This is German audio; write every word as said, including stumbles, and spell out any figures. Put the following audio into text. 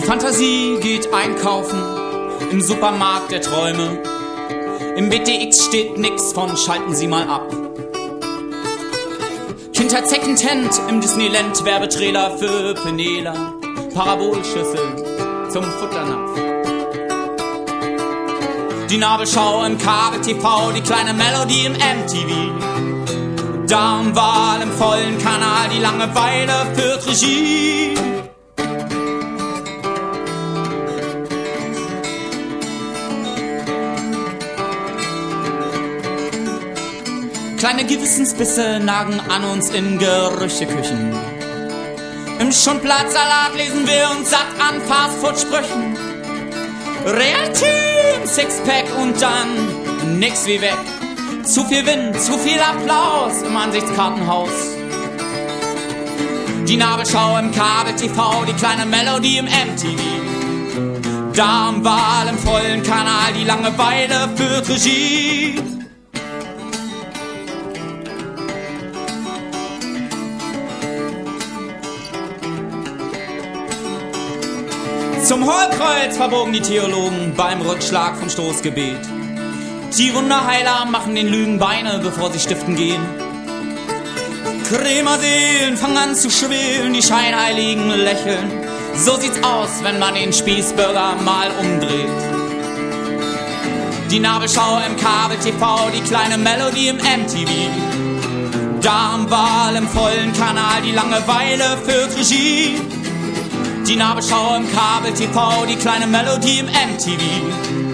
Fantasie geht einkaufen im Supermarkt der Träume. Im B T X steht nix von schalten Sie mal ab. Kindheit Secondhand im Disneyland, Werbetrailer für Penela, Parabolschüsseln zum Futternapf. Die Nabelschau im Kabel-T V, die kleine Melodie im M T V. Darmwahl im vollen Kanal, die Langeweile führt Regie. Kleine Gewissensbisse nagen an uns in Gerüchteküchen. Im Schundblattsalat lesen wir uns satt an Fastfood-Sprüchen. Realität im Sixpack und dann nix wie weg. Zu viel Wind, zu viel Applaus im Ansichtskartenhaus. Die Nabelschau im Kabel-T V, die kleine Melodie im M T V. Darmwahl im vollen Kanal, die Langeweile führt Regie. Zum Hohlkreuz verbogen die Theologen beim Rückschlag vom Stoßgebet. Die Wunderheiler machen den Lügen Beine, bevor sie stiften gehen. Krämerseelen fangen an zu schwelen, die Scheinheiligen lächeln. So sieht's aus, wenn man den Spießbürger mal umdreht. Die Nabelschau im Kabel-T V, die kleine Melodie im M T V. Darmwahl im vollen Kanal, die Langeweile führt Regie. Die Nabelschau im Kabel-T V, die kleine Melodie im M T V.